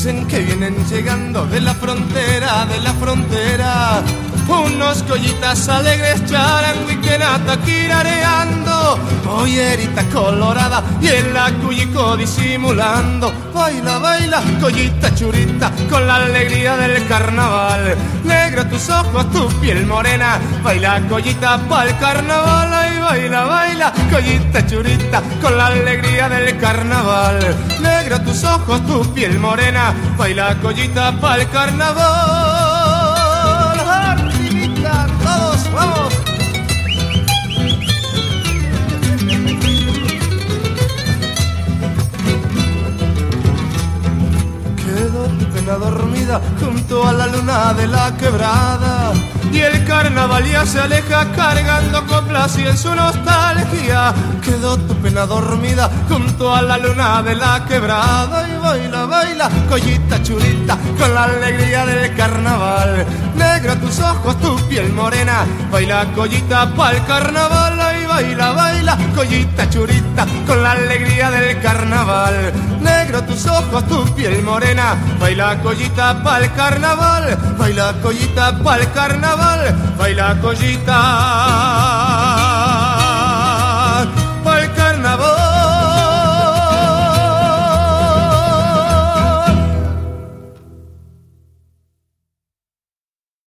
Dicen que vienen llegando de la frontera, unos collitas alegres, charango y quenata quirareando, pollerita colorada y el acuyico disimulando. Baila, baila, collita churita, con la alegría del carnaval. Negro tus ojos, tu piel morena, baila collita pa'l carnaval. Ay, baila, baila, collita churita, con la alegría del carnaval. Negro tus ojos, tu piel morena, baila collita pa'l carnaval. Arribita, todos, vamos. Quedó tu pena dormida junto a la luna de la quebrada, y el carnaval ya se aleja cargando coplas y en su nostalgia. Quedó tu pena dormida junto a la luna de la quebrada, y baila, baila, collita churita, con la alegría del carnaval. Negro tus ojos, tu piel morena, baila collita pa'l carnaval. Ay, baila, baila, collita churita, con la alegría del carnaval. Negro tus ojos, tu piel morena, baila collita pa'l carnaval. Baila collita pa'l carnaval, baila collita.